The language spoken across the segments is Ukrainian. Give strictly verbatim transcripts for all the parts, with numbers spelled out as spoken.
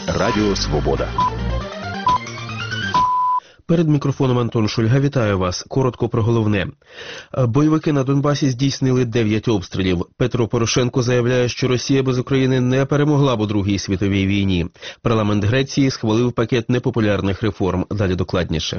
Радіо Свобода. Перед мікрофоном Антон Шульга. Вітаю вас. Коротко про головне. Бойовики на Донбасі здійснили дев'ять обстрілів. Петро Порошенко заявляє, що Росія без України не перемогла б у Другій світовій війні. Парламент Греції схвалив пакет непопулярних реформ. Далі докладніше.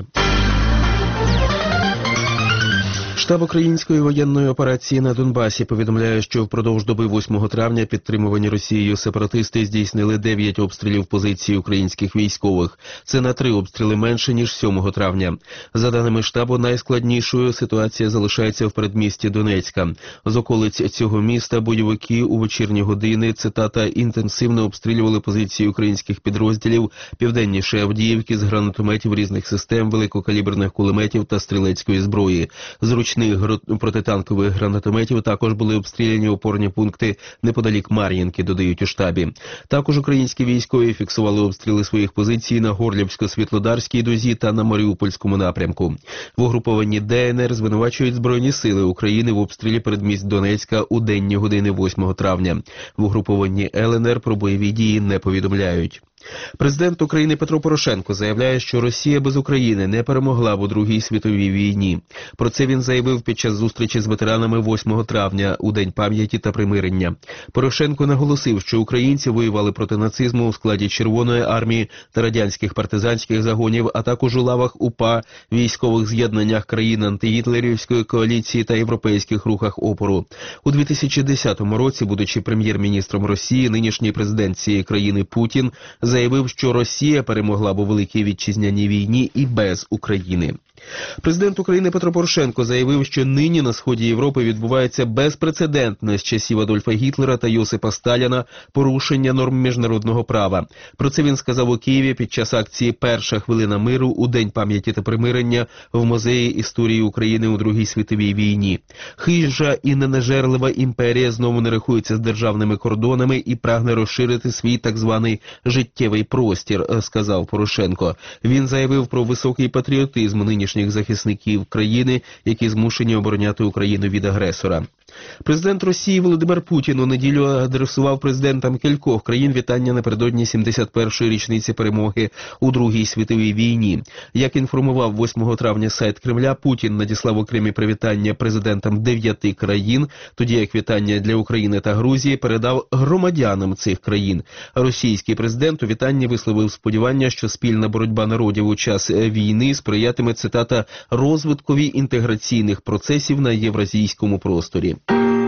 Штаб української воєнної операції на Донбасі повідомляє, що впродовж доби восьмого травня підтримувані Росією сепаратисти здійснили дев'ять обстрілів позицій українських військових. Це на три обстріли менше, ніж сьомого травня. За даними штабу, найскладнішою ситуація залишається в передмісті Донецька. З околиць цього міста бойовики у вечірні години, цитата, інтенсивно обстрілювали позиції українських підрозділів південніше Авдіївки з гранатометів різних систем, великокаліберних кулеметів та стрілецької зброї. Зручних протитанкових гранатометів також були обстріляні опорні пункти неподалік Мар'їнки, додають у штабі. Також українські військові фіксували обстріли своїх позицій на Горлівсько-Світлодарській дузі та на Маріупольському напрямку. В угрупованні Де Ен Ер звинувачують Збройні сили України в обстрілі передмість Донецька у денні години восьмого травня. В угрупованні Ел Ен Ер про бойові дії не повідомляють. Президент України Петро Порошенко заявляє, що Росія без України не перемогла б у Другій світовій війні. Про це він заявив під час зустрічі з ветеранами восьмого травня у День пам'яті та примирення. Порошенко наголосив, що українці воювали проти нацизму у складі Червоної армії та радянських партизанських загонів, а також у лавах УПА, військових з'єднаннях країн антигітлерівської коаліції та європейських рухах опору. У дві тисячі десятому році, будучи прем'єр-міністром Росії, нинішній президент цієї країни Путін заявив, що Росія перемогла б у Великій Вітчизняній війні і без України. Президент України Петро Порошенко заявив, що нині на сході Європи відбувається безпрецедентне з часів Адольфа Гітлера та Йосипа Сталіна порушення норм міжнародного права. Про це він сказав у Києві під час акції «Перша хвилина миру» у День пам'яті та примирення в Музеї історії України у Другій світовій війні. Хижа і ненажерлива імперія знову не рахується з державними кордонами і прагне розширити свій так званий життєвий простір, сказав Порошенко. Він заявив про високий патріотизм нинішніх захисників країни, які змушені обороняти Україну від агресора. Президент Росії Володимир Путін у неділю адресував президентам кількох країн вітання напередодні сімдесят першої річниці перемоги у Другій світовій війні. Як інформував восьмого травня сайт Кремля, Путін надіслав окремі привітання президентам дев'яти країн, тоді як вітання для України та Грузії передав громадянам цих країн. Російський президент у вітанні висловив сподівання, що спільна боротьба народів у час війни сприятиме, цитата, розвиткові інтеграційних процесів на євразійському просторі.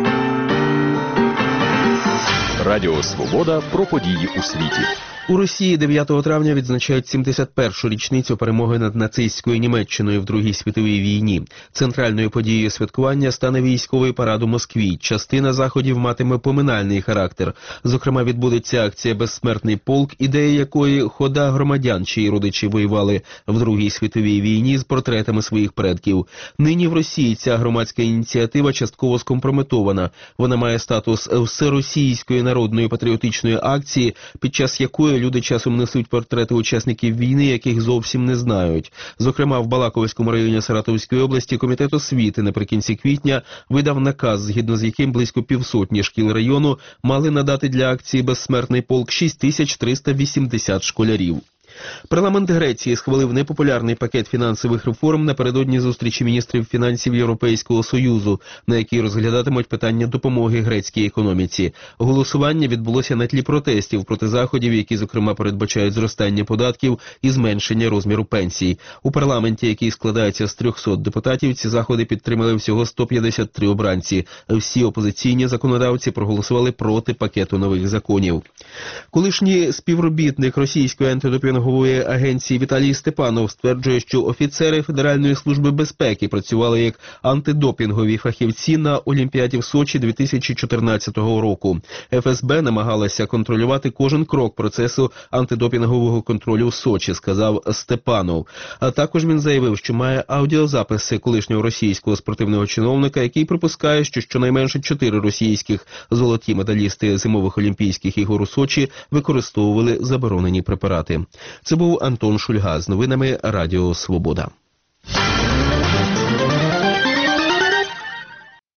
Радіо Свобода про події у світі. У Росії дев'ятого травня відзначають сімдесят першу річницю перемоги над нацистською Німеччиною в Другій світовій війні. Центральною подією святкування стане військовий парад у Москві. Частина заходів матиме поминальний характер. Зокрема, відбудеться акція «Безсмертний полк», ідея якої хода громадян, чиї родичі воювали в Другій світовій війні, з портретами своїх предків. Нині в Росії ця громадська ініціатива частково скомпрометована. Вона має статус всеросійської народної патріотичної акції, під час якої люди часом несуть портрети учасників війни, яких зовсім не знають. Зокрема, в Балаковському районі Саратовської області Комітет освіти наприкінці квітня видав наказ, згідно з яким близько півсотні шкіл району мали надати для акції «Безсмертний полк» шість тисяч триста вісімдесят школярів. Парламент Греції схвалив непопулярний пакет фінансових реформ напередодні зустрічі міністрів фінансів Європейського Союзу, на якій розглядатимуть питання допомоги грецькій економіці. Голосування відбулося на тлі протестів проти заходів, які, зокрема, передбачають зростання податків і зменшення розміру пенсій. У парламенті, який складається з трьохсот депутатів, ці заходи підтримали всього сто п'ятдесят три обранці. Всі опозиційні законодавці проголосували проти пакету нових законів. Колишній співробітник російської антидопінгової агенції Віталій Степанов стверджує, що офіцери Федеральної служби безпеки працювали як антидопінгові фахівці на Олімпіаді в Сочі дві тисячі чотирнадцятого року. Еф ес бе намагалася контролювати кожен крок процесу антидопінгового контролю в Сочі, сказав Степанов. А також він заявив, що має аудіозаписи колишнього російського спортивного чиновника, який припускає, що щонайменше чотири російських золоті медалісти зимових Олімпійських ігор у Сочі використовували заборонені препарати. Це був Антон Шульга з новинами Радіо Свобода.